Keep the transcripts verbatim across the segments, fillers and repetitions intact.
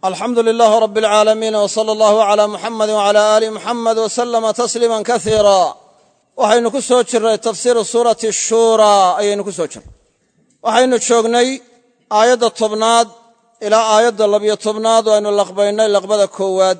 alxamdu lilaahi rabi alcaalamiin w sala allahu calaa muxamadi wacalaa aali muxamed wasalama tasliiman kasiira waxaynu ku soo jirnay tafsiiru suurati shuuraa ayaynu ku soo jirnay waxaynu joognay aayadda tobnaad ilaa aayadda labiyo tobnaad oo aynu laqbaynay laqbada koowaad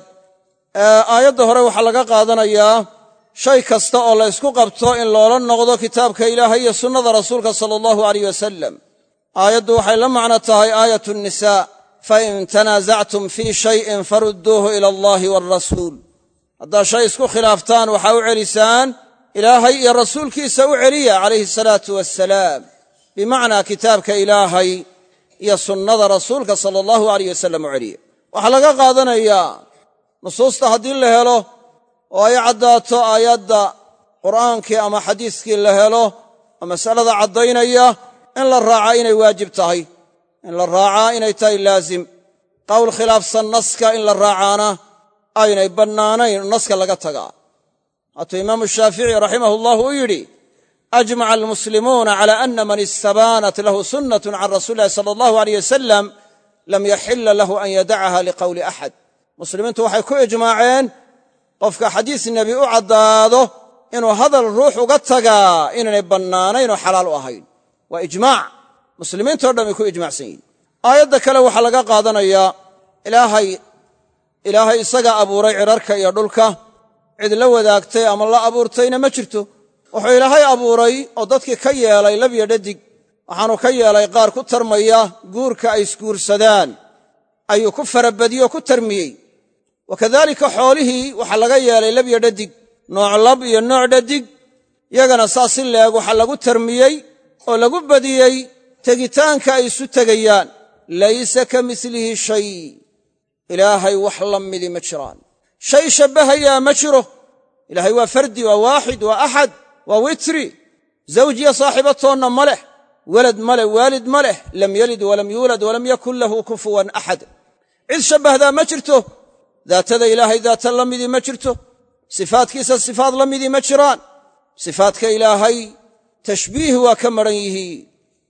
aayadda hore waxaa laga qaadanayaa shay kasta oo la ysku qabto in loola noqdo kitaabka ilaahay iyo sunnada rasuulka sala allahu aleyh wasalam aayaddu waxay la macno tahay aayatu nnisaa fain tanaasactum fii shayin farudduuhu ila allahi waalrasuul haddaad shay isku khilaaftaan waxaa u celisaan ilaahay iyo rasuulkiisa u celiya calayhi asalaatu wassalaam bimacnaa kitaabka ilaahay iyo sunnada rasuulka sala allahu aleyh wasalam u celiya waxaa laga qaadanayaa nusuusta haddii la helo oo ay caddaato aayadda qur'aankii ama xadiiskii la helo oo masalada caddaynaya in la raacaa inay waajib tahay in la raacaa inay tahay laazim qowl khilaafsan naska in la raacaana aynay bannaanayn naska laga tagaa waatuu imaamu shaafici raximah ullahu u yidhi ajmaca almuslimuuna cala ana man istabaanat lahu sunnatun can rasuuli illahi sala allahu aleyh wasalam lam yaxila lahu an yadacaha liqowli axad muslimiintu waxay ku ijmaaceen qofka xadiis nebi u caddaado inuu hadal ruux uga tagaa inaynay bannaanayn oo xalaal u ahayn waa ijmaac muslimiintao dhan ay ku ijmaacsan yihin aayadda kale waxaa laga qaadanayaa ilaahay ilaahay isagaa abuuray cidharka iyo dhulka cid la wadaagtay ama la abuurtayna ma jirto wuxuu ilaahay abuuray oo dadkii ka yeelay labyo dhadig waxaanu ka yeelay qaar ku tarmaya guurka ay isguursadaan ayuu ku farabadiyey oo ku tarmiyey wa kadaalika xoolihii waxaa laga yeelay labyo dhadig nooc lab iyo nooc dhadig yagana saas si leeg waxaa lagu tarmiyey oo lagu badiyey tegitaanka ay isu tegayaan laysa ka milihi shay ilaahay wax la midi ma jiraan shay shabbahayaa ma jiro ilaahay waa fardi waa waaxid waa axad waa witri zawjiya saaxibatoonna ma leh walad ma leh waalid ma leh lam yalid walam yuulad walam yakun lahu kufuwan axad cid shabbahdaa ma jirto daatada ilaahay daata la midii ma jirto sifaadkiisa sifaad la midii ma jiraan sifaadka ilaahay tashbiih waa ka maran yihiin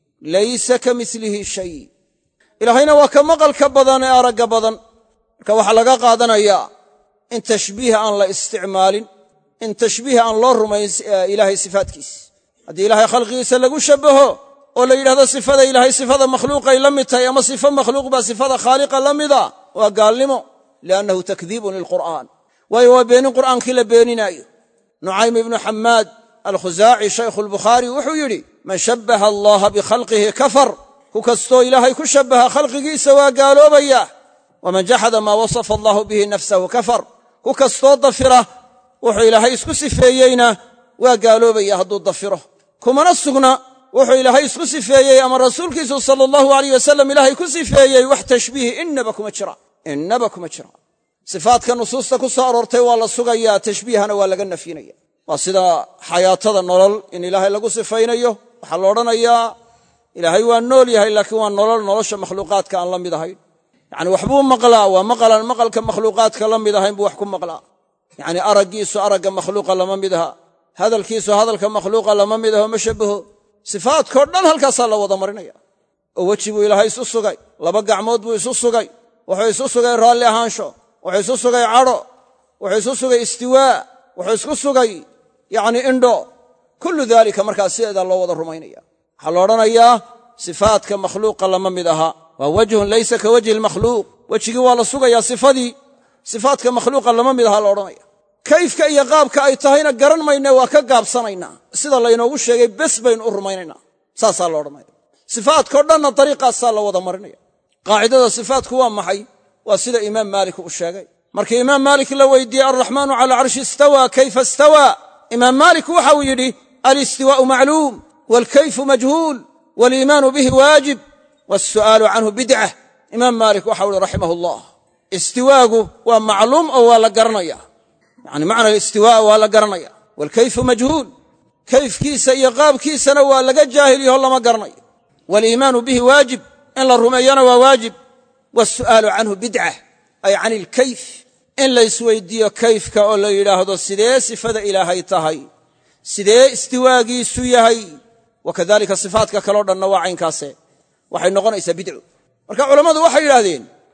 laysa ka milihi shay ilaahayna waa ka maqalka badan ee aragga badan marka waxaa laga qaadanayaa in tashbiih aan la isticmaalin in tashbiih aan loo rumayn ilaahay sifaadkiisa haddii ilaahay khalqigiisa lagu shabbaho oo la yidhahdo sifada ilaahay sifada makhluuqay la mid tahay ama sifo makhluuq baa sifada khaaliqa la mida waa gaalnimo liannahu takdiibun lilqur'aan waayo waa beenin qur'aankii la beeninaayo nucaym ibnu xammaad alkhusaaci shaykhu albukhaari wuxuu yidhi man shabbaha allaha bikhalqihi kafar ku kastoo ilaahay ku shabbaha khalqigiisa waa gaaloobaya waman jaxada maa wasafa allahu bihi nafsahu kafar ku kastoo dafira wuxuu ilaahay isku sifeeyeyna waa gaaloobaya hadduu dafiro kumana sugna wuxuu ilaahay isku sifeeyey ama rasuulkiisu sala allahu aleyh wasalam ilaahay ku sifeeyey wax tashbiihi innaba kuma jira innaba kuma jira sifaadka nusuusta ku soo aroortay waa la sugayaa tashbiihana waa laga nafyinaya waa sida xayaatada nolol in ilaahay lagu sifaynayo waxaa la odhanayaa ilaahay waa nool yahay laakiin waa nolol nolosha makhluuqaadka aan la mid ahayn yacni waxbuu maqlaa waa maqalaan maqalka makhluuqaadka la mid ahayn buu wax ku maqlaa yacni araggiisu aragga makhluuqa lama mid aha hadalkiisu hadalka makhluuqa lama mid aho ma shabbaho sifaadkao dhan halkaasaa la wada marinaya oo weji buu ilaahay isu sugay laba gacmood buu isu sugay wuxuu isu sugay raalli ahaansho wuxuu isu sugay cadho wuxuu isu sugay istiwaa wuxuu isku sugay yacni indho kullu daalika markaas sideedaa loo wada rumaynaya waxaa la odhanayaa sifaadka makhluuqa lama mid aha waa wajhun laysa ka wajhi lmakhluuq wejigii waa la sugayaa sifadii sifaadka makhluuqa lama mid aha la odhanaya kayfka iyo qaabka ay tahayna garan mayne waa ka gaabsanaynaa sida laynoogu sheegay bes baynu u rumaynaynaa saasaa la odhanaya sifaadkao dhanna dariiqaasaa la wada marinaya qaacidada sifaadku waa maxay waa sida imaam maalik uu sheegay markii imaam maalik la weydiiyey alraxmaanu cala alcarshi istawaa kayfa istawaa imaam maalik waxa uu yidhi alistiwaa'u macluum waalkayfu majhuul waaliimaanu bihi waajib waalsu'aalu canhu bidcah imaam maalik waxau ihi raximah ullah istiwaagu waa macluum oo waa la garanaya yacni macna alistiwaa waa la garanaya waalkayfu majhuul kayfkiisa iyo qaabkiisana waa laga jaahil yaho lama garanayo waaliimaanu bihi waajib in la rumeeyana waa waajib waalsu'aalu canhu bidcah ay can ilkayf in la isweyddiiyo kayfka oo la yidhaahdo sidee sifada ilaahay tahay sidee istiwaagiisu yahay wa kadalika sifaadka kaleo dhanna waa caynkaase waxay noqonaysaa bidco marka culammadu waxay yidhaahdeen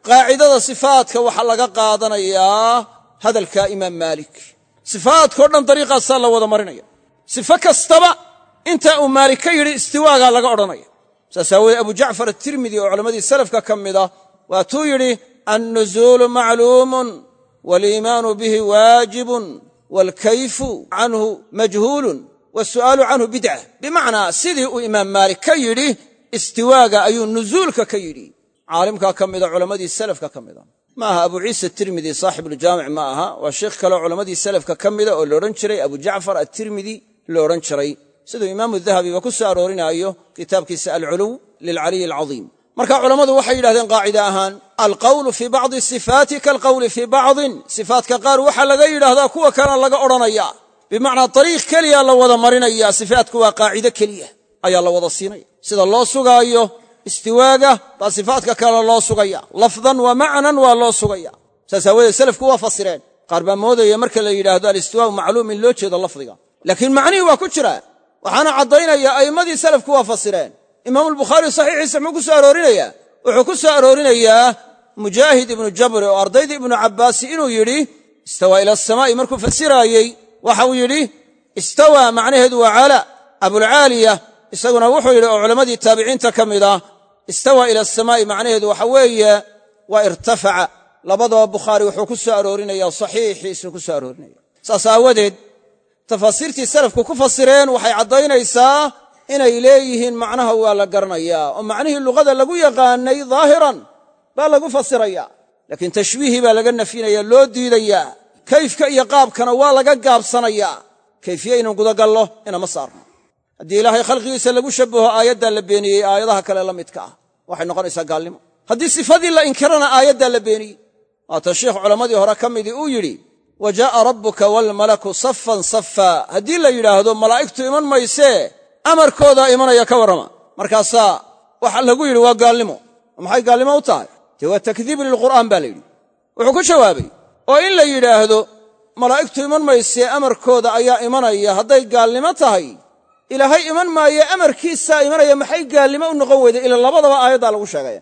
qaacidada sifaatka waxaa laga qaadanayaa hadalka imaam maalik sifaadkao dhan dariiqaasaa la wada marinaya sifo kastaba inta uu maalik ka yidhi istiwaagaa laga odhanaya saas aawoodee abu jacfar atirmidi oo culammadii salafka ka mida waatuu yidhi annuzuulu macluumun waaliimaanu bihi waajibun waalkayfu canhu majhuulun wasu'aalu canhu bidca bimacnaa sidii uu imaam maalik ka yidhi istiwaaga ayuu nuzuulka ka yidhi caalimkaa ka mida culammadii salafka ka mida ma aha abu ciisa atirmidi saaxibuuljaamic ma aha waa sheikh kaleoo culammadii salafka ka mida oo laodhan jiray abu jacfar atirmidi lo odhan jiray siduu imaamu dahabiba ku soo aroorinaayo kitaabkiisa alculuw lilcaliyi alcadiim marka culammadu waxay yidhahdeen qaacida ahaan alqawlu fii bacdi sifaati kaalqawli fii bacdin sifaatka qaar waxaa laga yidhaahdaa kuwa kalena laga odhanaya bimacnaa dariiq keliya la wada marinaya sifaatku waa qaacido keliya ayaa la wada siinaya sida loo sugaayo istiwaaga baa sifaatka kalena loo sugaya lafdan wa macnan waa loo sugaya saas aawadeed salafku waa fasireen qaar baa moodaya marka la yidhaahdo alistiwaau macluum in loo jeedo lafdiga laakiin macnihii waa ku jira waxaana caddaynaya a'immadii salafku waa fasireen imaamulbukhaari saxiixiisa muxuu ku soo aroorinayaa wuxuu ku soo aroorinayaa mujaahid ibnu jabri oo ardaydii ibnu cabbaasi inuu yidhi istawaa ila asamaa'i markuu fasiraayey waxa uu yidhi istawaa macnaheedu waa cala abulcaaliya isaguna wuxuu yidhi oo culammadii taabiciinta ka mid ah istawaa ila asamaa'i macnaheedu waxa weeye waa irtafaca labadaba bukhaari wuxuu ku soo aroorinaya saxiixiisuu ku soo aroorinaya saas aawadeed tafaasiirtii salafku ku fasireen waxay caddaynaysaa inay leeyihiin macnaha waa la garanayaa oo macnihii luqada lagu yaqaanay daahiran baa lagu fasirayaa laakiin tashbiihii baa laga nafyinaya loo diidayaa kayfka iyo qaabkana waa laga gaabsanayaa kayfiye inaan gudagallo inama saarno haddii ilaahay khalqigiisa lagu shabbaho aayaddaa la beeniyey aayadaha kale la midka ah waxay noqonaysaa gaalnimo haddii sifadii la inkirana aayaddaa la beeniyey waata sheikh culammadii hore ka midii uu yidhi wa jaa'a rabbuka waalmalaku saffan saffaa haddii la yidhaahdo malaa'igtu iman maysee amarkoodaa imanaya ka warrama markaasaa waxa lagu yidhi waa gaalnimo maxay gaalnimo u tahay dee waa takdiib lilqur'aan baa la yidhi wuxuu ku jawaabay oo in la yidhaahdo malaa'igtu iman maysee amarkooda ayaa imanaya hadday gaalnimo tahay ilaahay iman maaye amarkiisaa imanaya maxay gaalnimo u noqon weyday ila labadaba aayaddaa lagu sheegaya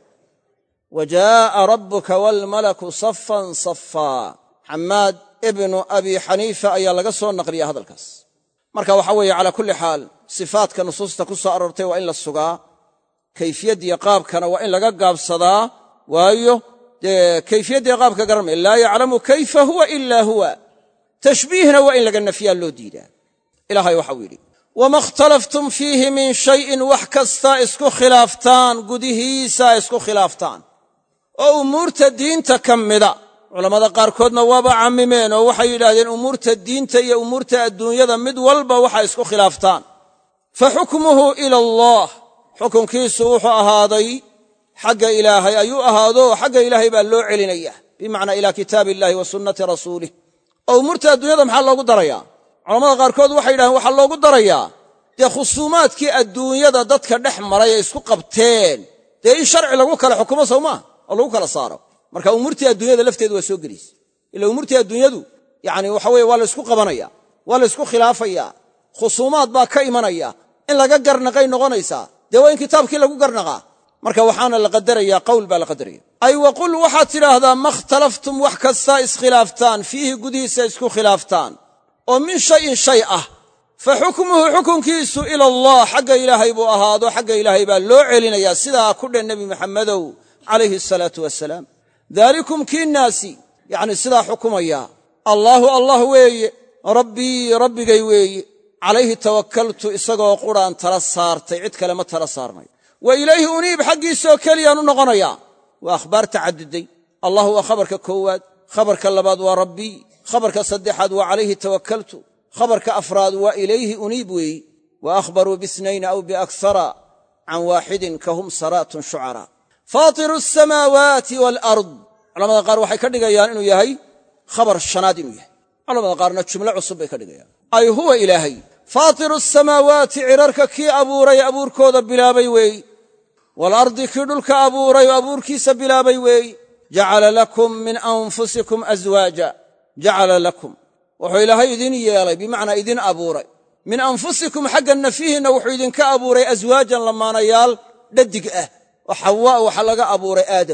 wa jaa'a rabbuka waalmalaku saffan saffaa xamaad ibnu abi xaniifa ayaa laga soo naqliya hadalkaas marka waxa weeye calaa kulli xaal sifaatka nusuusta ku soo aroortay waa in la sugaa kayfiyaddiyo qaabkana waa in laga gaabsadaa waayo dee kayfiyaddiyo qaabka garanmaya laa yaclamu kayfa huwa ilaa huwa tashbiihna waa in laga nafyaa loo diidaa ilaahay waxau yidhi wama ikhtalaftum fiihi min shayin wax kastaa isku khilaaftaan gudihiisaa isku khilaaftaan oo umuurta diinta ka mida culammada qaarkoodna waaba cammimeen oo waxay yidhaahdeen umuurta diinta iyo umuurta adduunyada mid walba waxay isku khilaaftaan fa xukmuhu ila allah xukunkiisu wuxuu ahaaday xagga ilaahay ayuu ahaado xagga ilaahay baa loo celinaya bimacnaa ilaa kitaabi illahi wa sunnati rasuulih oo umuurta adduunyada maxaa loogu darayaa culammada qaarkood waxay yidhahdeen waxaa loogu darayaa dee khusuumaadkii adduunyada dadka dhex maray ay isku qabteen dee in sharci lagu kala xukumo sow maaha oo lagu kala saaro marka umuurtii adduunyada lafteedu waa soo gelaysa ila umuurtii adduunyadu yani waxa weye waa la ysku qabanaya waa la ysku khilaafaya khusuumaad baa ka imanaya in laga garnaqay noqonaysaa dee waa in kitaabkii lagu garnaqaa marka waxaana la qadaraya qawl baa la qadaraya ay waqul waxaad tidhaahdaa ma ikhtalaftum wax kastaa iskhilaaftaan fiihi gudihiisa isku khilaaftaan oo min shayin shay ah fa xukmuhu xukunkiisu ila allah xagga ilaahay buu ahaado xagga ilaahay baa loo celinayaa sidaa ku dhan nebi maxamedow calayhi asalaatu wasalaam daalikum kii naasi yacni sidaa xukumaya allaahu allah weeye rabbii rabbigay weeye calayhi tawakkaltu isagoo quraan tala saartay cid kale ma tala saarnay wa ilayhi uniib xaggiisaoo keliyaan u noqonayaa waa akhbaar tacadduday allah waa khabarka koowaad khabarka labaad waa rabbii khabarka saddexaad waa calayhi tawakkaltu khabarka afraad waa ilayhi uniib weeyi wa akhbaruu biisnayn aw biaksara can waaxidin kahum saraatun shucaraa faatiru asamaawaati waalard culamada qaar waxay ka dhigayaan inuu yahay khabar shanaad inuu yahay culamada qaarna jumlo cusub bay ka dhigayaan ay huwa ilaahay faatiru asamaawaati cirarka kii abuuray abuurkooda bilaabay weeyi waalardi kii dhulka abuuray oo abuurkiisa bilaabay weeyi jacala lakum min anfusikum aswaaja jacala lakum wuxuu ilaahay idin yeelay bimacnaa idin abuuray min anfusikum xagga nafyihiinna wuxuu idinka abuuray aswaajan lamaanayaal dhadig ah oo xawaa waxa laga abuuray aadam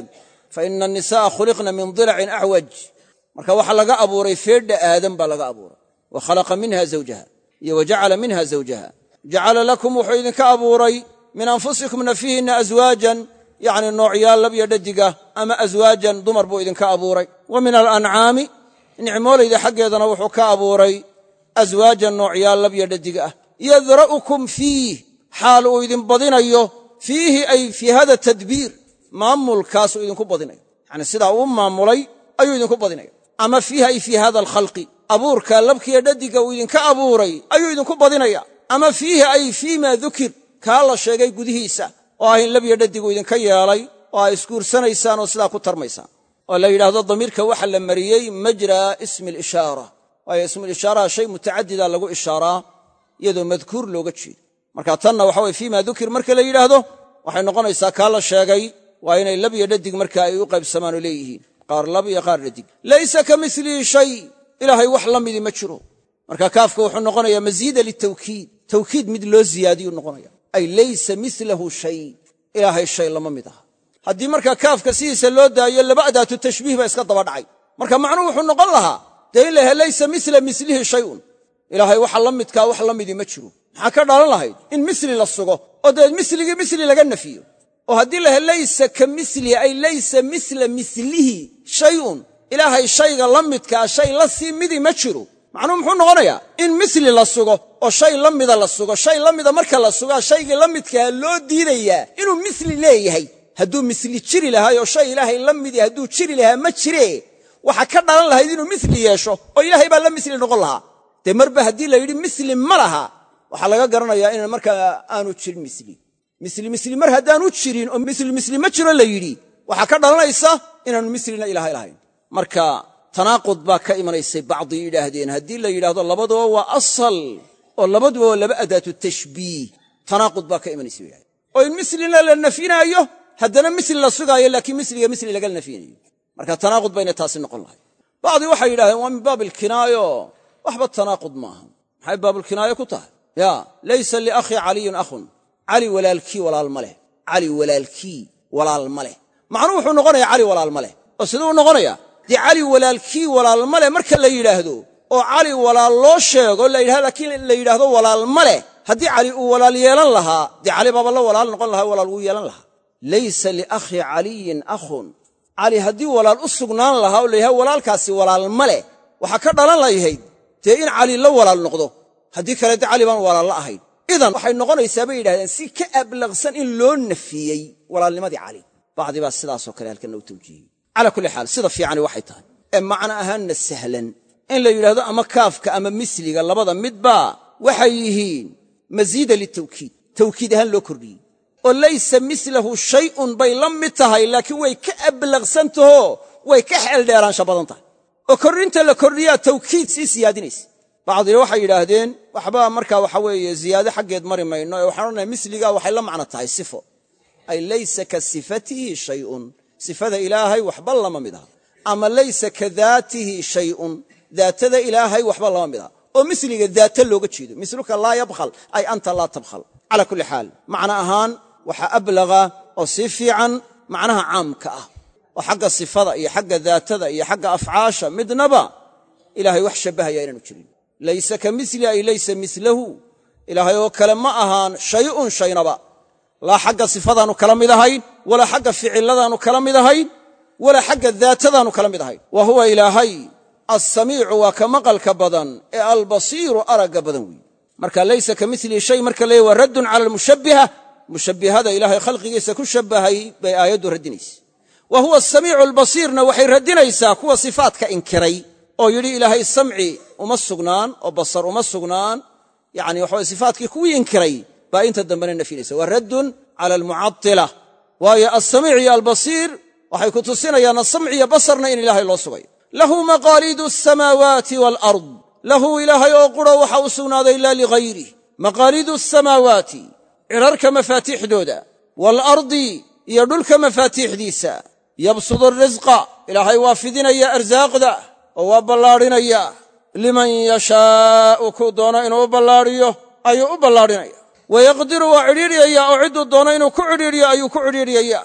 fa ina annisaa'a khuliqna min dilacin acwaj marka waxaa laga abuuray feedha aadan baa laga abuuray wa khalaqa minha zawjaha iyo wa jacala minha zawjaha jacala lakum wuxuu idinka abuuray min anfusikum nafihinna aswaajan yacni noocyaal lab iyo dhadiga ama aswaajan dumar buu idinka abuuray wa min alancaami nicmoolayda xaggeedana wuxuu ka abuuray aswaajan noocyaal lab iyo dhadiga ah yadra'ukum fiih xaal uu idin badinayo fiihi ay fii hada tadbiir maamulkaasuu idinku badinayo yacni sidaa uu maamulay ayuu idinku badinaya ama fiihi ay fii hada alkhalqi abuurka labkiiyo dhadiga uu idinka abuuray ayuu idinku badinaya ama fiihi ay fii ma dukir kaa la sheegay gudihiisa oo ah in lab iyo dhadigu idinka yeelay oo ay isguursanaysaan oo sidaa ku tarmaysaan oo la yidhaahdo damiirka waxa la mariyey majraa ismi alishaara waayo ismulishaaraha shay mutacadida lagu ishaaraa iyadoo madkuur looga jeedo marka tanna waxa weye fii ma dukir marka la yidhaahdo waxay noqonaysaa kaa la sheegay waa inay lab iyo dhadig marka ay u qaybsamaan oo leeyihiin qaar lab iyo qaar dhadig laysa ka milihi shay ilaahay wax la midi ma jiro marka kaafka wuxuu noqonayaa masiida litawkiid tawkiid mid loo ziyaadiyuu noqonaya ay laysa milahu shay ilaahay shay lama mid aha haddii marka kaafka sidiisa loo daayo laba adaatu tashbiih ba iska daba dhacay marka macnuhu wuxuu noqon lahaa dee in laha laysa mila milihi shayun ilaahay waxa la midkaa wax la midii ma jiro maxaa ka dhalan lahayd in misli la sugo oo dee misligii misli laga nafiyo oo haddii laha laysa ka milihi ay laysa mila milihi shayun ilaahay shayga la midkaa shay la sii midi ma jiro macnuhu muxuu noqonayaa in misli la sugo oo shay la mida la sugo shay la mida marka la sugaa shaygii la midkaa loo diidayaa inuu misli leeyahay hadduu misli jiri lahaay oo shay ilaahay la midi hadduu jiri lahaa ma jire waxa ka dhalan lahayd inuu misli yeesho oo ilaahay baa la misli noqon lahaa dee marba haddii la yidhi misli ma laha waxaa laga garanayaa inaan markaa aanu jirin misli misli misli mar haddaanu jirin oo misli misli ma jiro la yidhi waxaa ka dhalanaysa inaanu mislina ilaahay lahayn marka tanaaqud baa ka imanaysay bacdii yidhaahdeen haddii la yidhaahdo labaduba waa asal oo labaduba waa laba adaatu tashbiih tanaaqud baa ka imanaysa yidhahdeen oo in mislina la nafyinaayo haddana misli la sugaayo laakiin misliga misli laga nafyinayo marka tanaaqud bayna taasi noqon lahay bacdii waxay yidhahdeen waa min baab ilkinaayo waxba tanaaqud maaha maxay baabulkinaayo ku tahay ya laysa liakhii caliyun akhun cali walaalkii walaal ma leh cali walaalkii walaal ma leh macnuhu wuxuu noqonayaa cali walaal ma leh oo siduu noqonayaa dee cali walaalkii walaal ma leh marka la yidhaahdo oo cali walaal loo sheego laakiin la yidhaahdo walaal ma leh haddii cali uu walaal yeelan lahaa dee cali baaba la walaal noqon lahaa walaal wuu yeelan lahaa laysa liakhii caliyin akhun cali haddii walaal u sugnaan lahaa oo la yidhahdo walaalkaasi walaal ma leh waxaa ka dhalan layahayd dee in cali la walaal noqdo haddii kale dee cali baan walaal la ahayn idan waxay noqonaysaa bay yidhahdeen si ka ablaqsan in loo nafiyey walaalnimadii cali bacdi baa sidaasoo kale halkanna u tawjiihiyey calaa kulli xaal sida fiicani waxay tahay ee macno ahaanna sahlan in la yidhahdo ama kaafka ama misliga labada midbaa waxay yihiin masiida litawkiid tawkiid ahaan loo kordhiyey oo laysa milahu shayun bay la mid tahay laakiin way ka ablaqsantaho way ka xeeldheeraansha badan tahay oo kordhinta la kordhiyaa tawkiid sii siyaadinaysa bacdina waxay yidhaahdeen waxba markaa waxa weeye ziyaado xaggeed mari mayno ee waxaan odhanayaa misliga waxay la macno tahay sifo ay laysa ka sifatihi shayun sifada ilaahay waxba lama mid aha ama laysa ka daatihi shayun daatada ilaahay waxba lama mid aha oo misliga daata looga jeedo misluka laa yabkhal ay anta laa tabkhal calaa kulli xaal macno ahaan waxaa ablaga oo sii fiican macnaha caamka ah oo xagga sifada iyo xagga daatada iyo xagga afcaasha midnaba ilaahay wax shabbahaya inaanu jirin laysa ka mili ay laysa milahu ilaahay oo kale ma ahaan shayun shaynaba laa xagga sifadaannu kala mid ahayn walaa xagga ficiladaannu kala mid ahayn walaa xagga daatadaannu kala mid ahayn wa huwa ilaahay assamiicu waa ka maqalka badan ee albasiiru aragga badan weeye marka laysa ka milihi shay marka leeyahy waa raddun cala almushabbiha mushabbihada ilaahay khalqigiisa ku shabbahay bay aayaddu raddinaysa wa huwa asamiicu albasiirna waxay raddinaysaa kuwa sifaadka inkiray oo yidhi ilaahay samci uma sugnaan oo basar uma sugnaan yani waxaway sifaatkii kuwii inkiray baa inta dambena nafyinaysa waa raddun cala almucadila waayo alsamiic iyo albasiir waxay ku tusinayaan asamci iyo basarna in ilaahay loo sugayo lahu maqaaliidu asamaawaati waalard lahu ilaahay oo qura waxa u sugnaaday laa ligayrih maqaaliidu asamaawaati cirarka mafaatiixdooda waalardi iyo dhulka mafaatiixdiisa yabsudu arisqa ilaahay waa fidinaya arsaaqda oo waa ballaadhinaya liman yashaa'u kuu doono inuu u ballaadhiyo ayuu u ballaadhinaya wayaqdiru waa cidhiidhiyaya oo cidduu doono inuu ku cidhiidhiyo ayuu ku cidhiidhiyayaa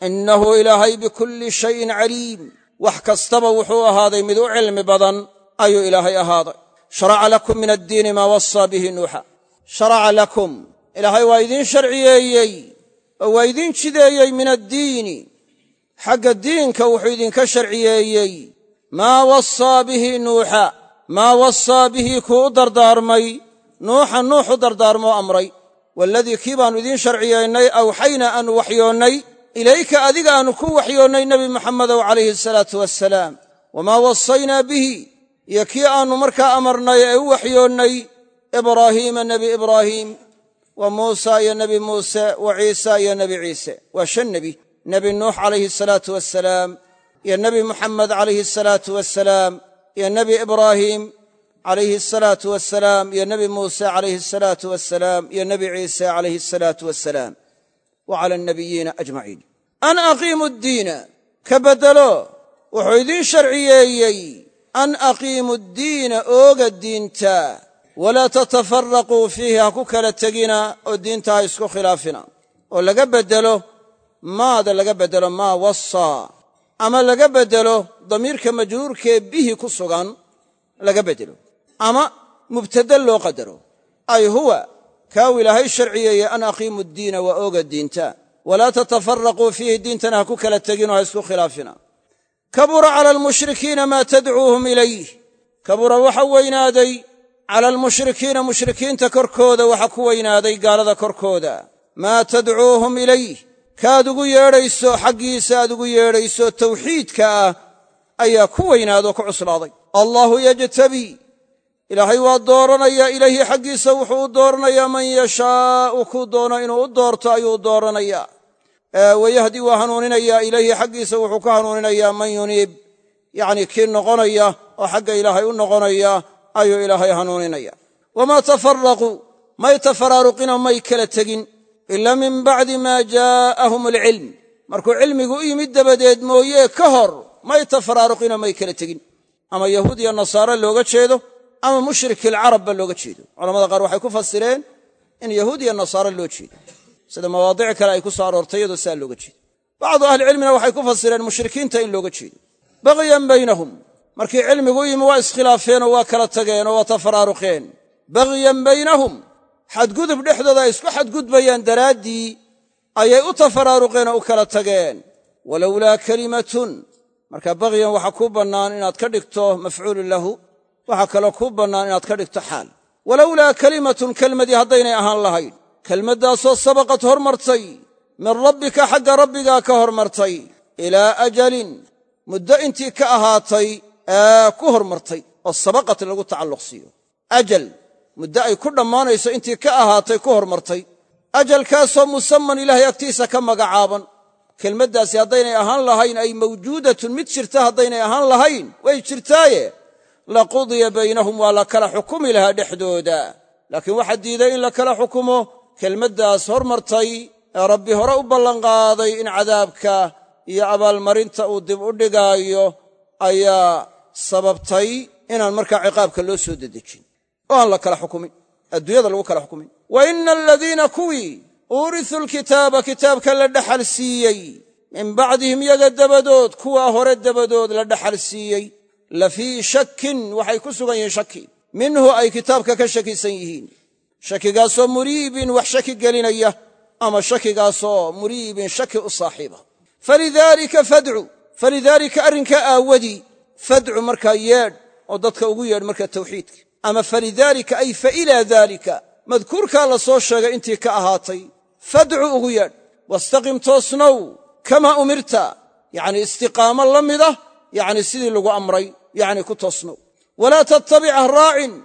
innahu ilaahay bikulli shayin caliim wax kastaba wuxuu ahaaday mid u cilmi badan ayuu ilaahay ahaaday. sharaca lakum min addiini maa wasaa bihi nuuxa. sharaca lakum ilaahay waa idiin sharciyeeyey oo waa idiin jideeyey min addiini xagga diinka wuxuu idinka sharciyeeyey maa wasaa bihi nuuxa maa wasaa bihi kuu u dardaarmay nuuxa nuuxu dardaarmoo amray. waaladii kii baannu idiin sharciyeennay awxaynaa aanu waxyoonnay ilayka adiga aanu ku waxyoonnay nebi muxamedow calayhi asalaatu wassalaam. wamaa wasaynaa bihi iyo kii aannu markaa amarnay ee u waxyoonnay ibraahiima nebi ibraahiim wa muusa iyo nebi muuse wa ciisa iyo nebi ciise. waa shan nebi: nebi nuux calayhi asalaatu wassalaam iyo nebi muxamed calayhi asalaatu wassalaam iyo nebi ibraahiim calayhi asalaatu wassalaam iyo nebi muuse calayhi asalaatu wassalaam iyo nebi ciise calayhi asalaatu wassalaam wa cala annabiyiina ajmaciin. an aqiimu ddiina ka beddelo wuxuu idiin sharciyeeyey an aqiimu ddiina ooga diinta walaa tatafaraquu fiihi ha ku kala tegina oo diinta ha isku khilaafina. oo laga beddelo maada laga beddelo maa wasaa ama laga beddelo damiirka majruurkee bihi ku sugan laga beddelo ama mubtada loo qadaro ay huwa kaaw ilaahay sharciyeeye an aqiimu ddiina waa ooga diinta walaa tatafaraquu fiihi diintana ha ku kala teginoo ha isku khilaafina. kabura cala almushrikiina maa tadcuuhum ilayh kabura waxa weynaaday cala almushrikiina mushrikiinta korkooda waxa ku weynaaday gaalada korkooda maa tadcuuhum ilayh kaad ugu yeedhayso xaggiisa aad ugu yeedhayso tawxiidka ah ayaa ku weynaadoo ku cuslaaday. allaahu yajtabii ilaahay waa dooranayaa ilayhi xaggiisa wuxuu u dooranayaa man yashaa'u kuu doono inuu u doorto ayuu dooranayaa. wayahdi waa hanuuninayaa ilayhi xaggiisa wuxuu ka hanuuninayaa man yuniib yacnii kii noqonaya oo xagga ilaahay u noqonaya ayuu ilaahay hanuuninaya. wamaa tafaraquu may tafaraaruqina may kala tegin ilaa min bacdi maa jaa'ahum alcilm markuu cilmigu u yimid dabadeed mooyee ka hor may tafaraaruqina may kala tegin. ama yahuud iyo nasaare looga jeedo ama mushrikilcarab ba looga jeedo. culamada qaar waxay ku fasireen in yahuud iyo nasaare loo jeedo sida mawaadic kale ay ku soo aroortay iyadoo saa looga jeedo. bacdu ahlicilmina waxay ku fasireen mushrikiinta in looga jeedo bagyan baynahum markii cilmigu u yimi waa iskhilaafeenoo waa kala tageenoo waa tafaraaruqeen. bagyan baynahum xadgudub dhexdooda ay isku xadgudbayaan daraaddii ayay u tafaraaruqeen oo u kala tageen. walowlaa kelimatun marka bagyan waxaa kuu bannaan inaad ka dhigto mafcuulun lahu waxaa kaloo kuu bannaan inaad ka dhigto xaal. walowlaa kelimatun kelmadii haddaynay ahaan lahayn kelmaddaasoo sabaqad hormartay min rabbika xagga rabbigaa ka hormartay ilaa ajalin muddo intii ka ahaatay ee ku hormartay oo sabaqat lagu tacalluq siiyo. ajal muddo ay ku dhammaanayso intii ka ahaatay ku hormartay ajalkaasoo musamman ilaahay agtiisa ka magacaaban. kelmaddaasi haddaynay ahaan lahayn ay mawjuudatun mid jirta haddaynay ahaan lahayn way jirtaaye laqudiya baynahum waa la kala xukumi lahaa dhexdooda. laakiin waxaa diiday in la kala xukumo kelmaddaas hormartay ee rabbi hore u ballanqaaday in cadaabka iyo abaalmarinta uu dib u dhigaayo ayaa sababtay inaan markaa ciqaabka loo soo dedejin oo aan la kala xukumin adduunyada lagu kala xukumin. wa ina aladiina kuwii uurisu lkitaaba kitaabka la dhaxal siiyey min bacdihim yaga dabadood kuwaa hore dabadood la dhaxal siiyey la fii shakin waxay ku sugan yihiin shaki minhu ay kitaabka ka shakisan yihiin shakigaasoo muriibin wax shaki gelinaya ama shakigaasoo muriibin shaki u saaxiiba. falidaalika fadcu falidaalika arrinkaa aawadii fadcu markaa yeedh oo dadka ugu yeedh markaa tawxiidka ama falidaalika ay fa ilaa daalika madkuurkaa la soo sheegay intii ka ahaatay fadcu ugu yeedh wastaqim toosnow kamaa umirta yacnii istiqaamo la mida yacnii sidii lagu amray yacnii ku toosnow. walaa tattabic ha raacin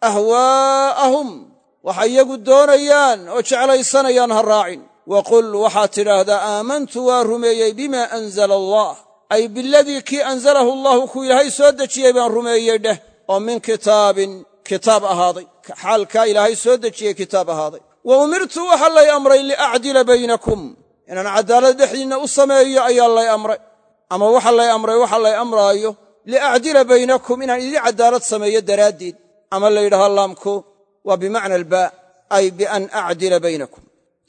ahwaa'ahum waxay iyagu doonayaan oo jeclaysanayaan ha raacin. waqul waxaad tidhaahdaa aamantu waa rumeeyey bimaa anzala allah ay biladii kii anzalahu allahu kuu ilaahay soo dejiyey baan rumeeyey dheh oo min kitaabin kitaab ahaaday xaalkaa ilaahay soo dejiyey kitaab ahaaday. wa umirtu waxa lay amray liacdila baynakum inaan caddaalad dhexdiinna u sameeyo ayaa lay amray ama waxa lay amray waxa lay amraayo liacdila baynakum inaan idin caddaalad sameeyo daraaddeed ama la yidhaho laamku waa bimacna albaa ay bian acdila baynakum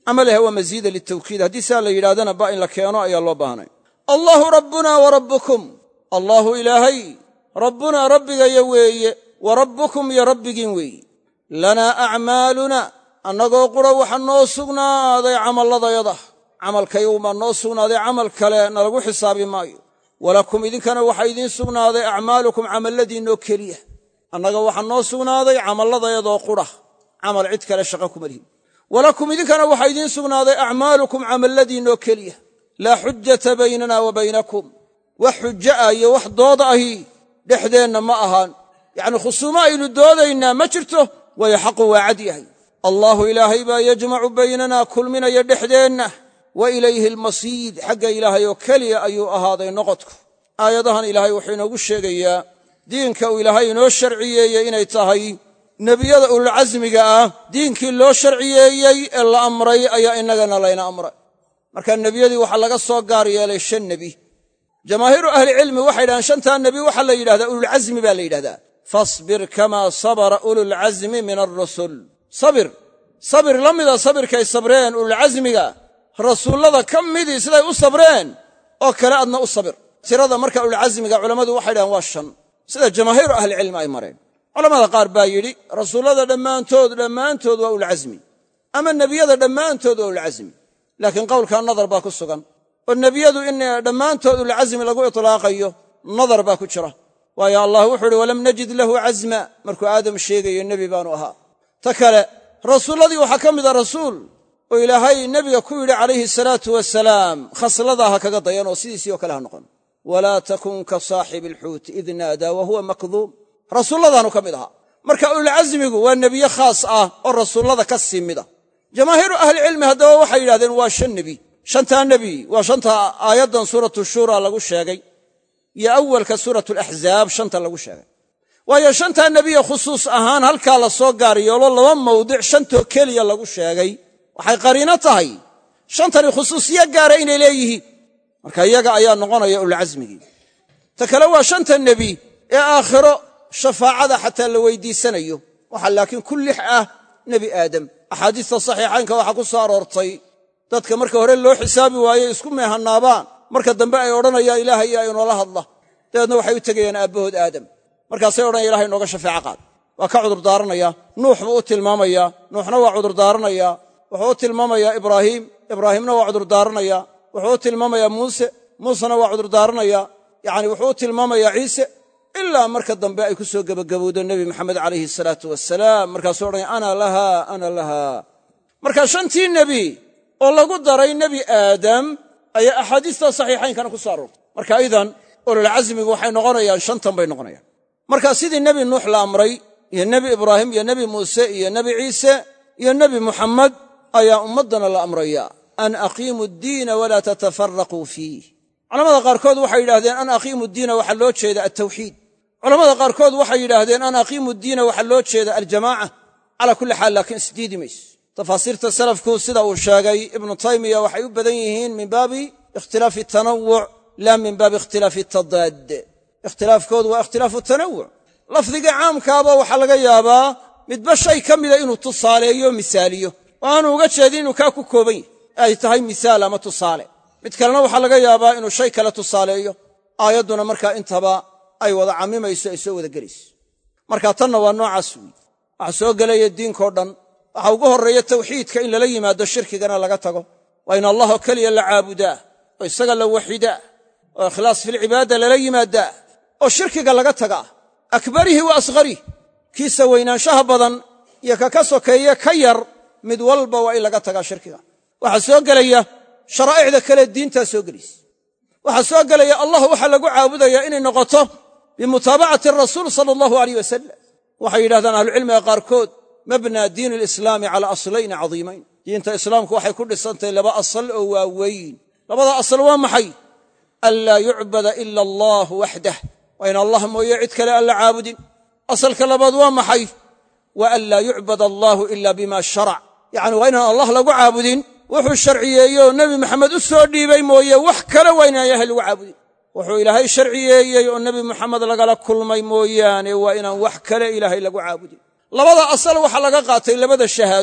ama leh waa masiida litawkiid haddii saa la yidhahdana ba in la keeno ayaa loo baahnay allahu rabbunaa wa rabbukum allaahu ilaahay rabbunaa rabbigaya weeye wa rabbukum iyo rabbigiin weeye lanaa acmaaluna annagoo qura waxa noo sugnaaday camalladayada camalkaygumaa noo sugnaaday camal kale nalagu xisaabi maayo walakum idinkana waxaa idiin sugnaaday acmaalukum camalladiinnoo keliya annaga waxaa noo sugnaaday camalladayadoo qura camal cid kale shaqa kuma lihin walakum idinkana waxaa idiin sugnaaday acmaalukum camalladiinnoo keliya laa xujjata baynana wa baynakum wax xujo ah iyo wax dooda ahi dhexdeenna ma ahaan yacnii khusuumo aynu doodaynaa ma jirto waayo xaqu waa cad yahay allaahu ilaahay baa yajmacu baynanaa kulminaya dhexdeenna wa ilayhi almasiir xagga ilaahay oo keliya ayuu ahaaday noqodku aayadahan ilaahay wuxuu inoogu sheegayaa diinka uu ilaahay inoo sharciyeeyey inay tahay nebiyada ululcasmiga ah diinkii loo sharciyeeyey ee la amray ayaa innagana layna amray marka nebiyadii waxaa laga soo gaar yeelay shan nebi jamaahiiru ahlicilmi waxay yidhahdeen shantaa nebi waxaa la yidhahdaa ululcasmi baa la yidhahdaa fasbir kamaa sabara ululcasmi min alrusul sabir sabir la mida sabirkay sabreen ululcasmiga rasuullada ka midii siday u sabreen oo kale adna u sabir tirada marka ululcasmiga culammadu waxay yidhahdeen waa shan sida jamaahiiru ahlicilmi ay mareen culamada qaar baa yidhi rasuullada dhammaantood dhammaantood waa ululcasmi ama nebiyada dhammaantood waa ululcasmi laakiin qowlkaa nadar baa ku sugan oo nebiyadu in dhammaantood ululcasmi lagu itlaaqayo nadar baa ku jira waayo allah wuxuu uhi walam najid lahu casma markuu aadam sheegayo nebi baanu ahaa ta kale rasuulladii waxaa ka mida rasuul oo ilaahay nebiga ku yidhi calayhi salaatu wasalaam khasladaa ha kaga dayan oo sidiisii oo kale ha noqon walaa takun ka saaxibi alxuuti id naadaa wa huwa makduum rasuulladaanu ka mid ahaa marka ululcasmigu waa nebiye khaas ah oo rasuullada ka sii mida jamaahiiru ahlicilmi haddaba waxay yidhahdeen waa shan nebi shantaa nebi waa shanta aayaddan suuratu shuura lagu sheegay iyo awalka suuratu alaxzaab shanta lagu sheegay waayo shantaa nebiye khusuus ahaan halkaa la soo gaar yeelo laba mawdic shantoo keliya lagu sheegay waxay qariino tahay shantani khusuusiyo gaara inay leeyihiin marka iyaga ayaa noqonaya ululcasmigii ta kale waa shanta nebi ee aakhiro shafaacada xataa la weydiisanayo waxaa laakiin ku lix ah nebi aadam axaadiista saxiixaynka waxaa ku soo aroortay dadka marka hore loo xisaabi waaye isku meehanaabaan marka dambe ay odhanayaan ilaahay iyo aynoola hadla dabeedna waxay u tegayaan aabbahood aadam markaasay odhanaya ilahay nooga shafeeco qaad waa ka cudurdaaranaya nuux buu u tilmaamayaa nuuxna waa cudurdaaranaya wuxuu u tilmaamayaa ibraahiim ibraahimna waa cudurdaaranaya wuxuu u tilmaamayaa muuse muusena waa cudurdaaranaya yacni wuxuu u tilmaamayaa ciise ilaa marka dambe ay ku soo gebagabowdo nebi maxamed calayhi salaatu wasalaam markaasuu odhanaya ana lahaa ana lahaa marka shantii nebi oo lagu daray nebi aadam ayaa axaadiista saxiixaynkana ku soo aroortay marka idan ululcasmigu waxay noqonayaan shantan bay noqonayaan marka sidii nebi nuux la amray iyo nebi ibraahim iyo nebi muuse iyo nebi ciise iyo nebi muxammed ayaa ummaddana la amraya an aqiimu ddiina walaa tatafaraquu fiih culamada qaarkood waxay yidhahdeen an aqiimu ddiina waxaa loo jeeda altawxiid culamada qaarkood waxay yidhaahdeen an aqiimu ddiina waxaa loo jeeda aljamaaca calaa kulli xaal laakiin isdiidi mayso tafaasiirta salafku sida uu sheegay ibnu taymiya waxay u badan yihiin min baabi ikhtilaafi tanawuc laa min baabi ikhtilaafi tadaad ikhtilaafkoodu waa ikhtilaafu tanawuc lafdiga caamkaaba waxaa laga yaabaa midba shay ka mida inuu tusaaleeyo misaaliyo oo aanu uga jeedin inuu kaa ku kooban yahay ay tahay misaal ama tusaale mid kalena waxaa laga yaabaa inuu shay kale tusaaleeyo aayadduna markaa intaba ay wada cammimayso ay soo wada gelayso marka tanna waa noocaas weyi waxa soo gelaya diinkao dhan waxa ugu horreeya tawxiidka in lala yimaado shirkigana laga tago waa in allah oo keliya la caabudaa oo isaga la waxidaa oo ikhlaas filcibaada lala yimaadaa oo shirkiga laga tagaa akbarihi wa asgharihi kiisa weynaanshaha badan iyo ka ka sokeeye ka yar mid walba waa in laga tagaa shirkiga waxaa soo gelaya sharaa'icda kale diintaa soo gelaysa waxaa soo gelaya allah waxaa lagu caabudayaa inay noqoto bimutaabacati rasuul sala allahu alayh wasalam waxay yidhahdaan ahlucilmiga qaarkood mabnaa diin alislaami calaa aslayni cadiimayn diinta islaamku waxay ku dhisantahay laba asal oo waaweyn labada asal waa maxay anlaa yucbada ila allah waxdah waa in allah mooye cid kale aan la caabudin asalka labaad waa maxay wa an laa yucbad allahu ila bima sharac yacni waa inaan allah lagu caabudin wuxuu sharciyeeyoo nebi maxamed u soo dhiibay mooye wax kale waa inaan ilaahay lagu caabudin wuxuu ilaahay sharciyeeyey oo nebi muxamed lagala kulmay mooyaane waa inaan wax kale ilaahay lagu caabudin labada asal waxaa laga qaatay labada shahaado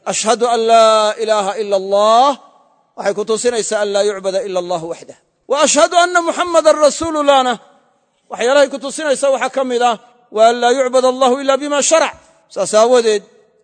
ashhadu an laa ilaaha ila allah waxay ku tusinaysaa an laa yucbada ila allah waxdah wa ashhadu anna muxammadan rasuululahna waxyaalahay ku tusinaysaa waxaa ka mid ah wa an laa yucbad allahu ila bima sharac saas aawadeed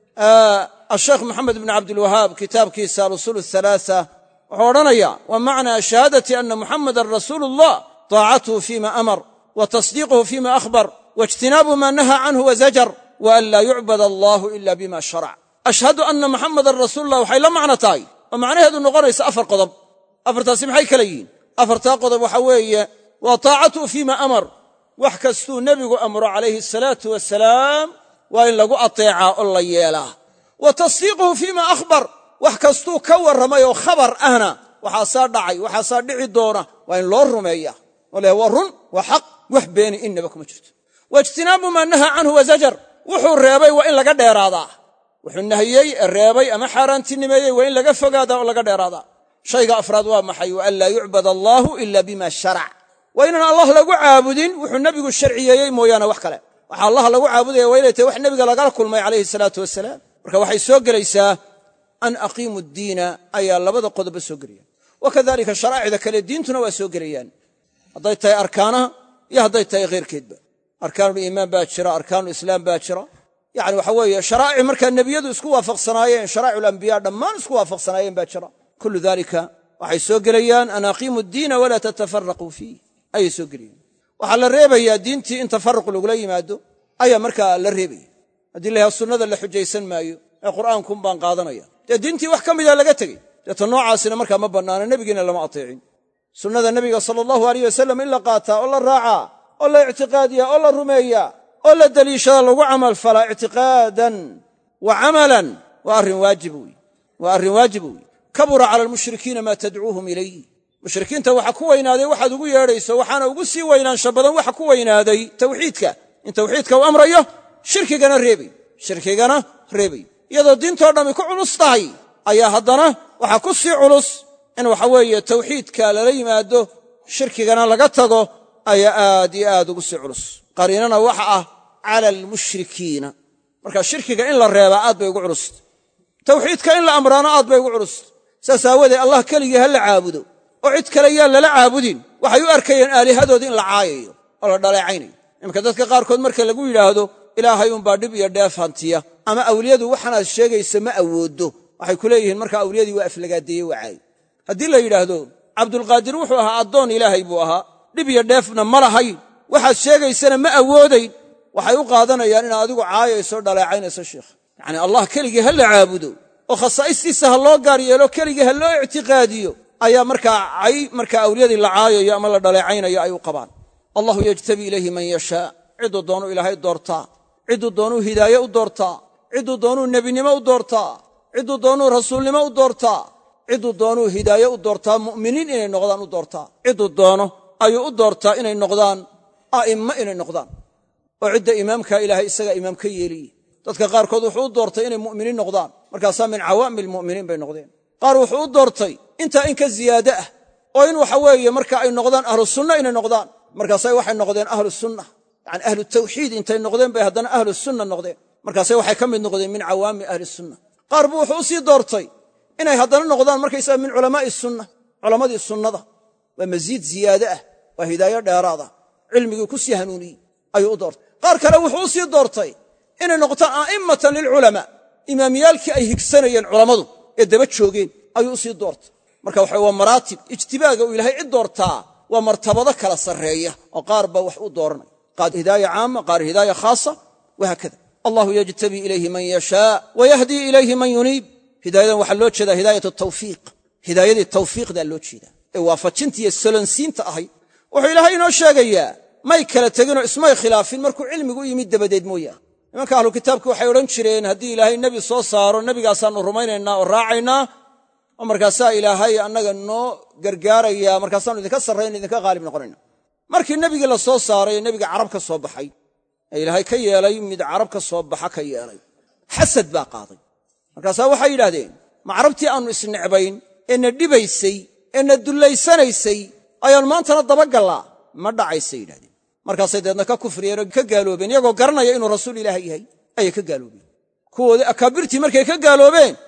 asheekh moxamed ibn cabdilwahaab kitaabkiisa alusul athalaatha wuxuu odhanayaa wa macnaa shahaadati anna muxammadan rasuulu llah taacatuhu fima amar wa tasdiiquhu fima akhbar waijtinaabu ma nahaa canhu wazajar wa an laa yucbad allahu ila bima sharac ashhadu anna muxammadan rasuululah waxay la macno tahay oo macnaheedu noqonaysa afar qodob afartaasi maxay kala yihiin afartaa qodob waxa weeye waa taacatuhu fima amar wax kastuu nebigu amro calayhi asalaatu wasalaam waa in lagu ateecaa oo la yeelaa wa tasdiiquhu fima akhbar wax kastuu ka warramay oo khabar ahna waxaasaa dhacay waxaasaa dhici doona waa in loo rumeeyaa oo leh waa run waa xaq wax beeni innaba kuma jirto waijtinaabu maa nahaa canhu wazajar wuxuu reebay waa in laga dheeraadaa wuxuu nahiyey ee reebay ama xaaraantinimeeyey waa in laga fogaadaa oo laga dheeraadaa shayga afraad waa maxay wa an laa yucbad allaahu ila bima sharac waa inaan allah lagu caabudin wuxuu nebigu sharciyeeyey mooyaane wax kale waxaa allah lagu caabudaya waa inay tahay wax nebiga lagala kulmay calayhi salaatu wasalaam marka waxay soo gelaysaa an aqiimu ddiina ayaa labada qodobba soo gelayaan wa kadalika sharaa'icda kale diintuna waa soo gelayaan hadday tahay arkaanaha iyo hadday tahay khayrkeedba arkaanuliimaan baa jira arkaanulislaam baa jira yacni waxa weeye sharaa'ic markaa nebiyadu isku waafaqsanaayeen sharaa'iculambiyaa dhammaan isku waafaqsanaayeen baa jira kullu dalika waxay soo gelayaan an aqiimu ddiina walaa tatafaraquu fiih ayay soo gelayaan waxaa la reebayaa diintii in tafaruq lagula yimaado ayaa markaa la reebaya haddii la yahaa sunnada la xujaysan maayo ee qur'aankuun baan qaadanaya dee diintii wax ka mida laga tegey deeta noocaasina markaa ma bannaana nebigiina lama ateecin sunnada nebiga sala allahu alayh wasalam in la qaataa oo la raacaa oo la ictiqaadiyaa oo la rumeeyaa oo la deliishada lagu camalfalaa ictiqaadan wa camalan waa arrin waajib wey waa arrin waajiba wey kabura cala almushrikiina maa tadcuuhum ilayh mushrikiinta waxa ku weynaaday waxaad ugu yeedhayso waxaana ugu sii weynaansha badan waxa ku weynaaday tawxiidka in tawxiidka uu amrayo shirkigana reebay shirkigana reebay iyadoo diintoo dhammi ku culus tahay ayaa haddana waxaa ku sii culus in waxa weeye tawxiidka lala yimaado shirkigana laga tago ayaa aad iyo aad ugu sii culus qariinana waxa ah cala almushrikiina marka shirkiga in la reebaa aad bay ugu culustay tawxiidka in la amraano aad bay ugu culustay saas aawadeed allah keligii ha la caabudo oo cid kale yaan lala caabudin waxay u arkayeen aalihadoodii in la caayayo oo la dhaleecaynayo iminka dadka qaarkood marka lagu yidhaahdo ilaahay unbaa dhib iyo dheef hantiya ama awliyadu waxanaad sheegaysa ma awoodo waxay ku leeyihiin marka awliyadii waa aflagaadeeye waa caayo haddii la yidhaahdo cabdulqaadir wuxuu ahaa addoon ilaahay buu ahaa dhib iyo dheefna ma lahayn waxaad sheegaysana ma awoodayn waxay u qaadanayaan inaad adigu caayayso dhaleecaynayso sheikh yacnii allah keligii ha la caabudo oo khasaa'istiisa ha loo gaar yeelo keligii ha loo ictiqaadiyo ayaa markaa cay markaa awliyadii la caayayo ama la dhaleecaynayo ay u qabaan allahu yajtabi ilayhi man yashaa cidduu doonuu ilaahay doortaa cidduu doonuu hidaaye u doortaa cidduu doonuu nebinimo u doortaa cidduu doonuu rasuulnimo u doortaa cidduu doonuu hidaaye u doortaa mu'miniin inay noqdaan u doortaa cidduu doono ayuu u doortaa inay noqdaan a'immo inay noqdaan oo cidda imaamkaa ilaahay isagaa imaam ka yeeliye dadka qaarkood wuxuu u doortay inay mu'miniin noqdaan markaasaa min cawaami almu'miniin bay noqdeen qaar wuxuu u doortay intaa in ka ziyaade ah oo in waxa weeye marka ay noqdaan ahlu sunna inay noqdaan markaasay waxay noqdeen ahlu sunna yani ahlu tawxiid intay noqdeen bay haddana ahlu sunna noqdeen markaasay waxay ka mid noqdeen min cawaami ahli sunna qaar buu wuxuu u sii doortay inay haddana noqdaan markaysaga min culamaa'i sunna culammadii sunnada waa masiid ziyaade ah waa hidaayo dheeraada cilmigii ku sii hanuuniyey ayuu u doortay qaar kale wuxuu u sii doortay inay noqotaan a'immatan lilculamaa imaamiyaalkii ay higsanayeen culammadu ee daba joogeen ayuu u sii doortay marka waxa waa maraatib ijtibaaga uu ilaahay cid doortaa waa martabado kala sarreeya oo qaar baa wax u dooranaya qaar hidaaya caama qaar hidaaya khaasa wahaakada allahu yajtabii ilayhi man yashaa wa yahdii ilayhi man yuniib hidaayadan waxaa loo jeedaa hidaayat tawfiiq hidaayadii tawfiiqdaa loo jeedaa ee waafajinta iyo solonsiinta ahayd wuxuu ilaahay inoo sheegayaa may kala teginoo ismay khilaafin markuu cilmigu u yimid dabadeed mooyaane nimanka ahlu kitaabki waxay odhan jireen haddii ilaahay nebi soo saaro nebigaasaannu rumaynaynaa oo raacaynaa oo markaasaa ilaahay annaga noo gargaarayaa markaasaannu idinka sarrayn idinka haalib noqonayna markii nebigii la soo saaray ee nebiga carab ka soo baxay ee ilaahay ka yeelay mid carab ka soo baxa ka yeelay xasad baa qaaday markaasaa waxay yidhaahdeen ma carabtii aannu isnecbayn ee na dhibaysay ee na dullaysanaysay ayaannu maantana dabagallaa ma dhacaysay yidhahdeen markaasay deedna ka kufriyeen oo ka gaaloobeen iyagoo garanaya inuu rasuul ilaahay yahay ayay ka gaaloobeen kuwoodii akaabirtii markay ka gaaloobeen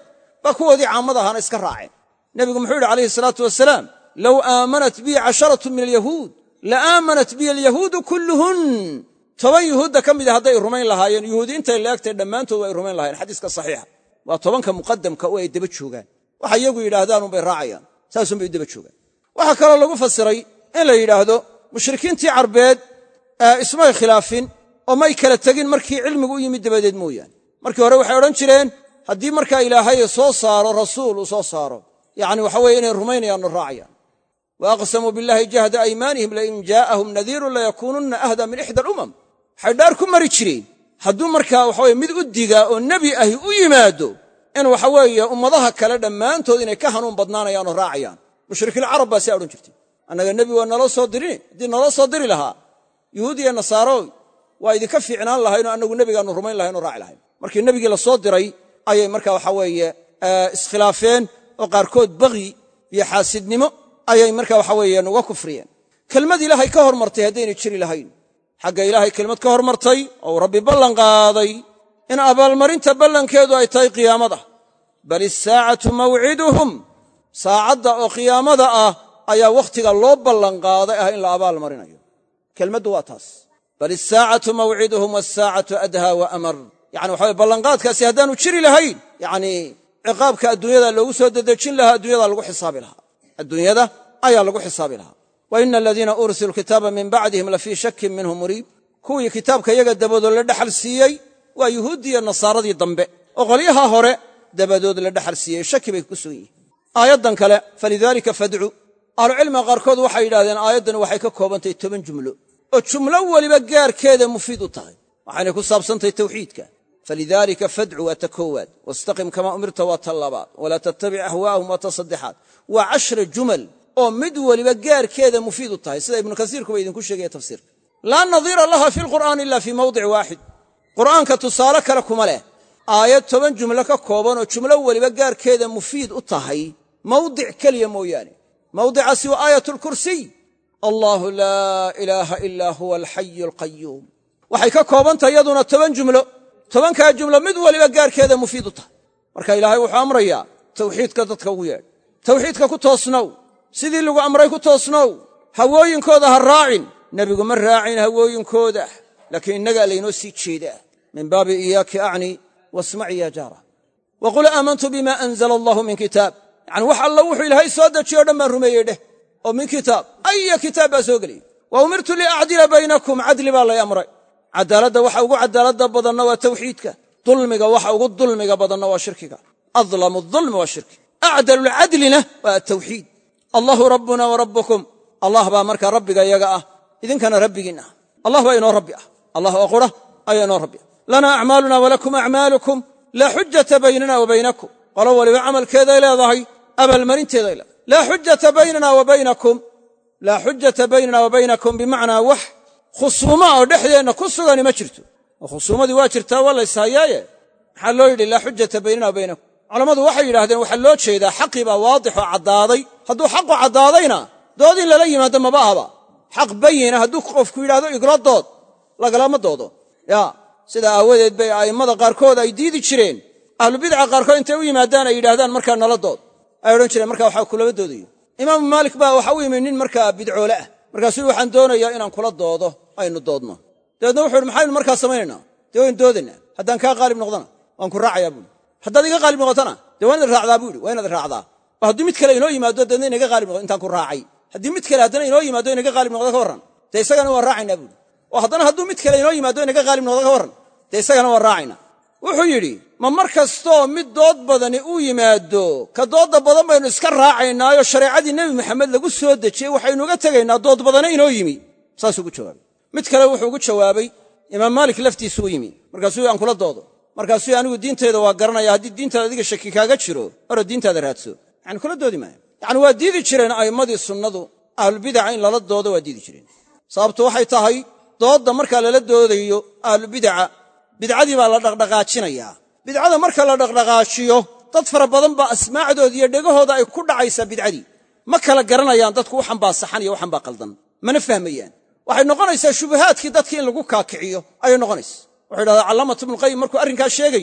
baa kuwoodii caamada ahaana iska raaceen nebigu muxuu yidhi calayhi salaatu wasalaam low aamanat bii casharatu min alyahuud la aamanat biya alyahuudu kulluhun toban yuhuudda ka mida hadday rumayn lahaayeen yuhuudi intay laegtay dhammaantood way rumayn lahayen xadiiska saxiixa waa tobanka muqadamka oo ay daba joogaan waxa iyagu yidhaahdaan unbay raacayaan saasunbay daba joogaan waxaa kaloo lagu fasiray in la yidhaahdo mushrikiintii carbeed ismay khilaafin oo may kala tegin markii cilmigu u yimid dabadeed mooyaane markii hore waxay odhan jireen haddii markaa ilaahay soo saaro rasuul uu soo saaro yacni waxa weye inay rumaynayaanno raacayaan wa aqsamuu billahi jahda aymaanihim lain jaa'ahum nadiirun layakuununna ahda min ixda alumam waxay dhaar ku mari jireen hadduu markaa waxaweye mid u digaa oo nebi ahi u yimaado in waxa weeye ummadaha kale dhammaantood inay ka hanuun badnaanayaan oo raacayaan mushrikiilcarab baa siaa odhan jirtay annaga nebi waa naloo soo dirin haddii naloo soo diri lahaa yuhuud iyo nasaaro waa idinka fiicnaan lahaynoo annagu nebigaannu rumayn lahayn oo raaci lahayn markii nebigii la soo diray ayay markaa waxa weeye iskhilaafeen oo qaarkood bagyi iyo xaasidnimo ayay markaa waxa weeye nuga kufriyeen kelmad ilaahay ka hormartay haddaynay jiri lahayn xagga ilaahay kelmad ka hormartay oo rabbi ballan qaaday in abaalmarinta ballankeedu ay tahay qiyaamada bal isaacatu mawciduhum saacadda oo qiyaamada ah ayaa wakhtiga loo ballanqaaday ah in la abaal marinayo kelmaddu waa taas bal isaacatu mawciduhum wasaacatu adhaa wa amar yani waxa weye ballanqaadkaasi haddaanu jiri lahayn yacnii ciqaabka adduunyada loogu soo dedejin lahaa adduunyada lagu xisaabi lahaa adduunyada ayaa lagu xisaabi lahaa wa ina aladiina uursiluu kitaaba min bacdihim lafii shakin minhu muriib kuwii kitaabka iyaga dabadood la dhexal siiyey waa yuhuuddii iyo nasaaradii dambe oo qolyaha hore dabadood la dhexal siiyey shaki bay ku sugan yihiin aayaddan kale falidaalika fadcu ahlucilmiga qaarkood waxay yidhahdeen aayaddani waxay ka koobantahay toban jumlo oo jumlo weliba gaarkeeda mufiid u tahay waxaynay ku saabsantahay tawxiidka falidaalika fadcu waa ta koowaad wastaqim kamaa umirta waa ta labaad walaa tattabic ahwaa'ahum waa ta saddexaad waa cashra jumal oo mid weliba gaarkeeda mufiid u tahay sida ibnu kasiirkuba idinku sheegaya tafsiirka laa nadiira laha fi lqur'aani ila fii mawdic waaxid qur'aanka tusaale kale kuma leh aayad toban jumlo ka kooban oo jumlo weliba gaarkeeda mufiid u tahay mawdic keliya mooyaane mawdicaasi waa aayat lkursiy allaahu laa ilaaha ilaa huwa alxayu alqayuum waxay ka koobantahay iyaduna toban jumlo tobankaa jumlo mid weliba gaarkeeda mufiid u tahay marka ilaahay wuxuu amrayaa tawxiidka dadka ugu yeedh tawxiidka ku toosnow sidii lagu amray ku toosnow hawooyinkooda ha raacin nebigu ma raacin hawooyinkooda laakiin innagaa laynoo sii jeedaa min baabi iyaaki acni wasmaci ya jaara wa qul aamantu bima anzala allahu min kitaab yacni wax alla wuxuu ilaahay soo dejiyo o dhan baan rumeeyey dheh oo min kitaab aya kitaab baa soo geliyey wa umirtu liacdila baynakum cadli baa lay amray cadaaladda waxa ugu cadaaladda badanna waa tawxiidka dulmiga waxa ugu dulmiga badanna waa shirkiga adlamu dulmi waa shirki acdalulcadlina waa atawxiid allahu rabbuna wa rabbukum allah baa markaa rabbiga iyaga ah idinkana rabbigiin ah allah baa inoo rabbi ah allah oo qura ayaa inoo rabbi ah lanaa acmaaluna walakum acmaalukum laa xujata baynana wa baynakum qolo waliba camalkeeday leedahay abaalmarinteeday leedahay laa xujata baynana wa baynakum laa xujata baynana wa baynakum bimacnaa wax khusuuma oo dhexdeenna ku sugani ma jirto oo khusuumadii waa jirtaa waa layshayaaye maxaa loo yidhi laa xujata baynana wa baynakum culammadu waxay yidhahdeen waxaa loo jeedaa xaqii baa waadix oo caddaaday hadduu xaqu caddaadayna dood in lala yimaado maba ahba xaq bayina hadduu qofku yidhahdo igla dood lagalama doodo ya sidaa aawadeed bay a'immada qaarkood ay diidi jireen ahlubidca qaarkood intay u yimaadaan ay yidhaahdaan markaa nala dood ay odhan jireen markaa waxaa kulama doodayo imaamu maalik baa waxa u yimi nin markaa bidcoole ah markaasuu waxaan doonayaa inaan kula doodo aynu doodno dabeedna wuxu uhi maxaynu markaa samaynaynaa dee waynu doodaynaa haddaan kaa qaalib noqdana waan ku raacayaa buui haddaad iga qaalib noqotana dee waa inaad raacdaa buu yidhi waa inaad raacdaa oo haddii mid kale inoo yimaado deedna inaga qaalib noqdo intaan ku raacay haddii mid kale haddana inoo yimaado inaga qaalib noqdo ka warran dee isagana waan raacaynaa buuhi oo haddana hadduu mid kale inoo yimaado inaga qaalib noqdo ka warran dee isagana waan raacaynaa wuxuu yidhi ma mar kastoo mid dood badani u yimaado ka doodda badan baynu iska raacaynaayo shareecadii nebi maxamed lagu soo dejiyey waxaynuuga tegaynaa dood badana inoo yimi saasuu ugu jawaabay mid kale wuxuu ugu jawaabay imaam maalik laftiisuu yimi markaasuu aan kula doodo markaasuu anigu diintayda waa garanaya haddii diintaada adiga shaki kaaga jiro hore diintaada raadso yani kula doodi maayo yacni waa diidi jireen a'immadii sunnadu ahlubidaca in lala doodo waa diidi jireen sababtu waxay tahay doodda markaa lala doodayo ahlubidaca bidcadii baa la dhaqdhaqaajinayaa bidcada marka la dhaqdhaqaajiyo dad fara badan baa asmaacdooda iyo dhegahooda ay ku dhacaysaa bidcadii ma kala garanayaan dadku waxan baa saxan iyo waxan baa qaldan mana fahmayaan waxay noqonaysaa shubahaadkii dadkii in lagu kaakiciyo ayay noqonaysa wuxuu yidhahdaa callaamatu ibnuqayim markuu arrinkaas sheegayo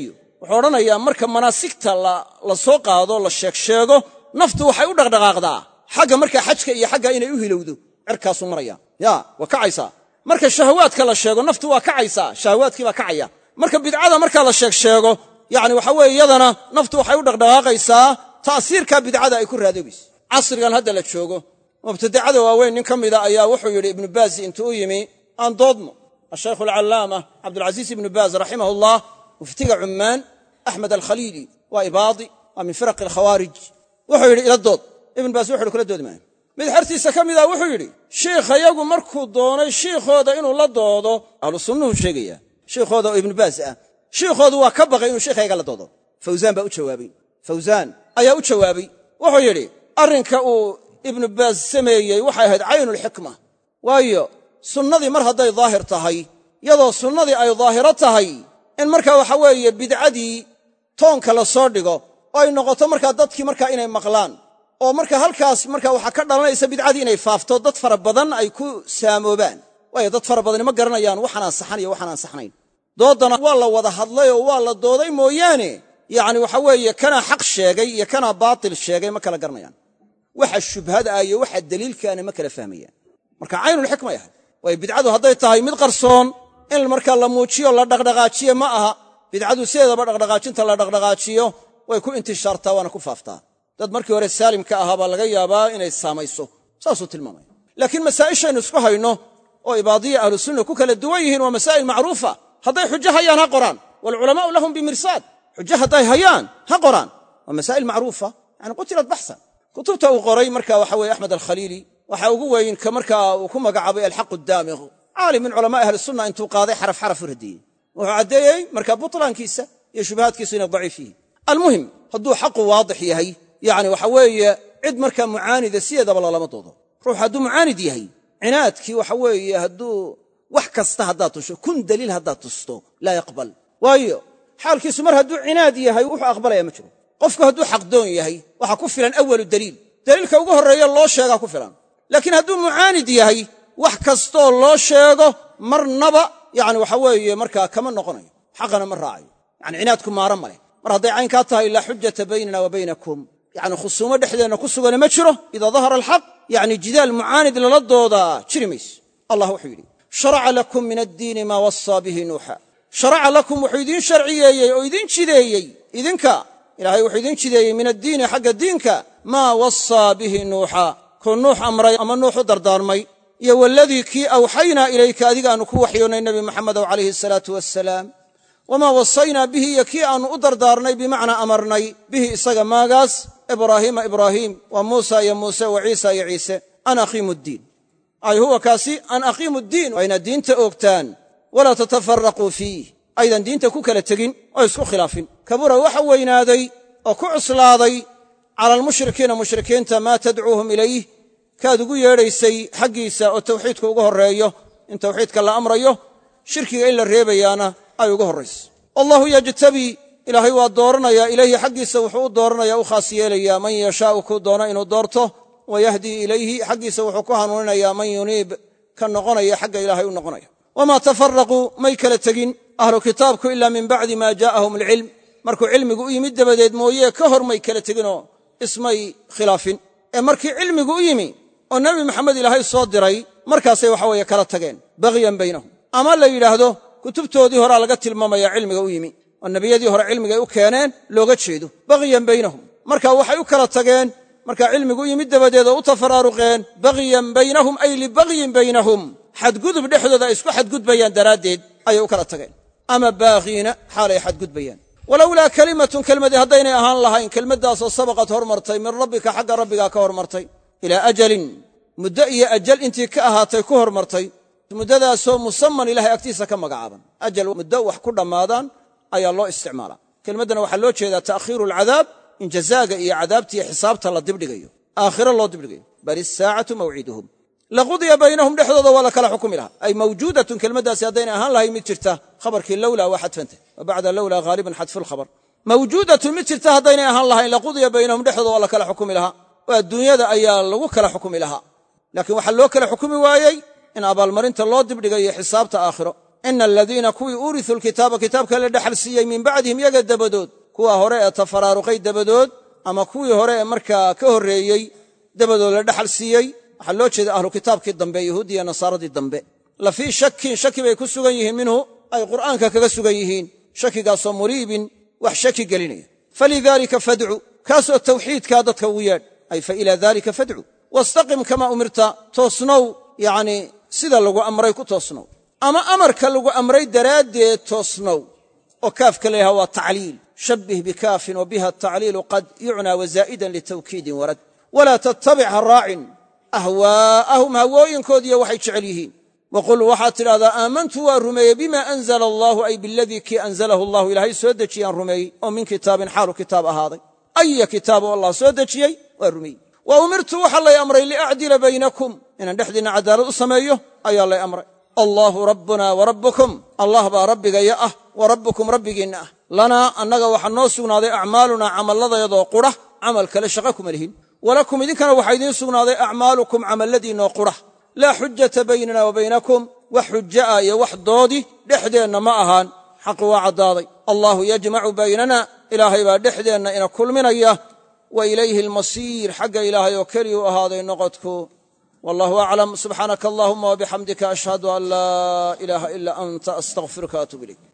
wuxuu odhanayaa marka manaasigta la soo qaado la sheeg sheego naftu waxay u dhaqdhaqaaqdaa xagga markaa xajka iyo xagga inay u hilowdo cirkaasuu maraya ya waa kacaysaa marka shahawaadka la sheego naftu waa kacaysaa shahawaadkii baa kacaya marka bidcada markaa la sheeg sheego yani waxa weeye iyadana naftu waxay u dhaqdhaqaaqaysaa ta'siirka bidcada ay ku raadoobayso casrigan hadda la joogo mubtadacada waaweyn nin ka mida ayaa wuxuu yidhi ibnu baaz intuu u yimi aan doodno ashaykhu alcallaama cabdulcasiis ibnu baaz raximahullah muftiga cummaan axmed alkhaliili waa ibaadi waa min firaqi alkhawaarij wuxuu yidhi ila dood ibnu baaz wuxu yidhi kula doodi maayo mid xertiisa ka mida wuxuu yidhi shiikhayagu markuu doonay shiikhooda inuu la doodo ahlu sunnuhu sheegaya shiikhooda oo ibnu baaz ah shiikhoodu waa ka baqay inuu shiikhayga la doodo fawsaan baa u jawaabay fawsaan ayaa u jawaabay wuxuu yidhi arrinka uu ibnu baaz sameeyey waxay ahayd caynulxikma waayo sunnadii mar hadday daahir tahay yadoo sunnadii ay daahiro tahay in markaa waxa weeye bidcadii toonka la soo dhigo oo ay noqoto markaa dadkii markaa inay maqlaan oo marka halkaas markaa waxaa ka dhalanaysa bidcadii inay faafto dad fara badan ay ku saamoobaan waayo dad fara badani ma garanayaan waxaan ansaxan iyo waxaan ansaxnayn doodana waa la wada hadlay oo waa la dooday mooyaane yacni waxa weeye kanaa xaq sheegay iyo kanaa baatil sheegay ma kala garanayaan waxa shubhada ah iyo waxa daliilkaana ma kala fahmayaan marka caynulxikmay ahay waayo bidcadu hadday tahay mid qarsoon in markaa la muujiyo la dhaqdhaqaajiyo ma aha bidcadu sideedaba dhaqdhaqaajinta la dhaqdhaqaajiyo way ku intishaartaa waana ku faaftaa dad markii hore saalimka ahaa baa laga yaabaa inay saamayso saasuu tilmaamaya laakiin masaa'ishaynu isku hayno oo ibaadiya ahlu sunna ku kala duwan yihiin waa masaa'il macruufa hadday xujo hayaan ha qoraan waalculamaa'u lahum bimirsaad xujo hadday hayaan ha qoraan waa masaa'il macruufa yani qutilat baxsan kutubta uu qoray marka waxa weye axmed alkhaliili waxa ugu weyn ka markaa uu ku magacaabay alxaqu daamiq caalim min culamaa'i ahli sunna intuu qaaday xaraf xaraf u radiyey wuxuu caddeeyey markaa butlaankiisa iyo shubahaadkiisu inay daciif yihiin almuhim hadduu xaqu waadix yahay yani waxa weeye cid markaa mucaanida sideedaba lalama doodo ruux hadduu mucaanid yahay cinaadkii waxa weeye hadduu wax kasta haddaad tusho kun daliil haddaad tusto laa yaqbal waayo xaalkiisu mar hadduu cinaad yahay wuxuu aqbalaya ma jiro qofku hadduu xaqdoon yahay waxaa ku filan awalu daliil daliilka ugu horreeya loo sheegaa ku filan laakiin hadduu mucaanid yahay wax kastoo loo sheego marnaba yani waxa weeye markaa kama noqonayo xaqana ma raacayo yani cinaadku maara maleh mar hadday caynkaa tahay laa xujata baynana wa baynakum yani khusuumo dhexdeenna ku sugana ma jiro idaa dahara alxaq yani jidaal mucaanid lala doodaa jiri mayso allah wuxuu yidhi sharaca lakum min addiini maa wasaa bihi nuuxa sharaca lakum wuxuu idiin sharciyeeyey oo idiin jideeyey idinka ilaahay wuxuu idiin jideeyey min addiini xagga diinka maa wasaa bihi nuuxa kuu nuux amray ama nuux u dardaarmay iyo waladii kii awxaynaa ilayka adiga aanu ku waxyoonnay nebi maxamedow calayhi asalaatu wassalaam wamaa wasaynaa bihi iyo kii aannu u dardaarnay bimacnaa amarnay bihi isaga maagaas ibraahiima ibraahiim wa muusa iyo muuse wa ciisa iyo ciise an aqiimu ddiin ay huwa kaasi an aqiimu ddiin waa inaad diinta oogtaan walaa tatafaraquu fiih aydan diinta ku kala tegin oo isku khilaafin kabura waxa weynaaday oo ku cuslaaday cala almushrikiina mushrikiinta maa tadcuuhum ilayh kaad ugu yeedhaysay xaggiisa oo tawxiidka ugu horreeyo in tawxiidka la amrayo shirkiga in la reebayaana ay ugu horrayso allahu yajtabii ilaahay waa dooranayaa ilayhi xaggiisa wuxuu u dooranaya u khaas yeelayaa man yashaa'u kuu doono inuu doorto wa yahdii ilayhi xaggiisa wuxuu ku hanuuninayaa man yuniib ka noqonaya xagga ilaahay u noqonaya wamaa tafaraquu may kala tegin ahlu kitaabku ilaa min bacdi maa jaa'ahum alcilm markuu cilmigu u yimid dabadeed mooye ka hor may kala teginoo ismay khilaafin ee markii cilmigu u yimi oo nebi maxamed ilaahay soo diray markaasay waxa weeye kala tageen baghyan baynahum ama la yidhaahdo kutubtoodii horaa laga tilmaamaya cilmiga u yimi oo nebiyadii hore cilmigay u keeneen looga jeedo baghyan baynahum marka waxay u kala tageen markaa cilmigu u yimid dabadeed oo u tafaraaruqeen baghyan baynahum ay libagyin baynahum xadgudub dhexdooda ay isku xadgudbayaan daraaddeed ayay u kala tageen ama baaghiina xaalay xadgudbayaan walowlaa kelimatun kelmadii haddaynay ahaan lahayn kelmaddaasoo sabaqad hormartay min rabbika xagga rabbigaa ka hormartay ilaa ajalin muddo iyo ajal intii ka ahaatay ku hormartay muddadaasoo musamman ilahay agtiisa ka magacaaban ajal muddo wax ku dhammaadaan ayaa loo isticmaalaa kelmaddana waxaa loo jeedaa ta'khiiru alcadaab in jazaaga iyo cadaabtiiyo xisaabta la dibdhigayo aakhiro loo dibdhigayo bal isaacatu mawciiduhum laqudiya baynahum dhexdooda waa la kala xukumi lahaa ay mawjuudatun kelmaddaasi haddaynay ahaan lahayn mid jirta khabarkii lowlaa waa xadfantah wa bacda lowlaa haaliban xadfu lkhabar mawjuudatun mid jirta haddaynay ahaan lahayn laqudiya baynahum dhexdooda waa la kala xukumi lahaa oo adduunyada ayaa lagu kala xukumi lahaa laakiin waxaa loo kala xukumi waayey in abaalmarinta loo dibdhigayo xisaabta aakhiro ina aladiina kuwii uuriثuu lkitaaba kitaabka la dhexal siiyey min bacdihim yaga dabadood kuwa hore ee tafaraaruqay dabadood ama kuwii hore ee markaa ka horreeyey dabadood la dhexal siiyey waxaa loo jeeda ahlu kitaabkii dambe yahuudiya nasaaradii dambe la fii shakin shaki bay ku sugan yihiin minhu ay qur'aanka kaga sugan yihiin shakigaasoo muriibin wax shaki gelinaya falidaalika fadcu kaasoo tawxiidkaa dadka ugu yeedh ay fa ilaa daalika fadcu wastaqim kamaa umirta toosnow yacnii sida lagu amray ku toosnow ama amarka lagu amray daraaddeed toosnow oo kaafka la yidhaha waa tacliil shabbih bikaafin wa biha atacliilu qad yucnaa wazaa'idan litawkiidin warad walaa tattabic ha raacin ahwaa'ahum hawooyinkoodiiyo waxay jecel yihiin waqul waxaad tidhahdaa aamantu waa rumeeyey bima anzala allaahu ay biladii kii anzalahu allahu ilaahay soo dejiyaan rumeeyey oo min kitaabin xaalu kitaab ahaaday aya kitaabu allah soo dejiyey waa rumeeyey wa umirtu waxaa lay amray liacdila baynakum inaan dhexdiinna cadaalad u sameeyo ayaa lay amray allaahu rabbuna wa rabbukum allah baa rabbigaya ah wa rabbukum rabbigiinna ah lanaa annaga waxaa noo sugnaaday acmaalunaa camalladayadoo qudha camal kale shaqa kuma lihin walakum idinkana waxaa idiin sugnaaday acmaalukum camalladiinnoo qudha laa xujjata baynana wa baynakum wax xuja'a iyo wax doodi dhexdeenna ma ahaan xaqi waa caddaaday allaahu yajmacu baynana ilaahay baa dhexdeenna ina kulminaya wa ilayhi almasiir xagga ilaahay oo keliya u ahaaday noqodku wallahu aclam subxaanaka allahuma wabixamdika ashhadu an laa ilaaha ilaa anta astaqfiruka atuub ilayk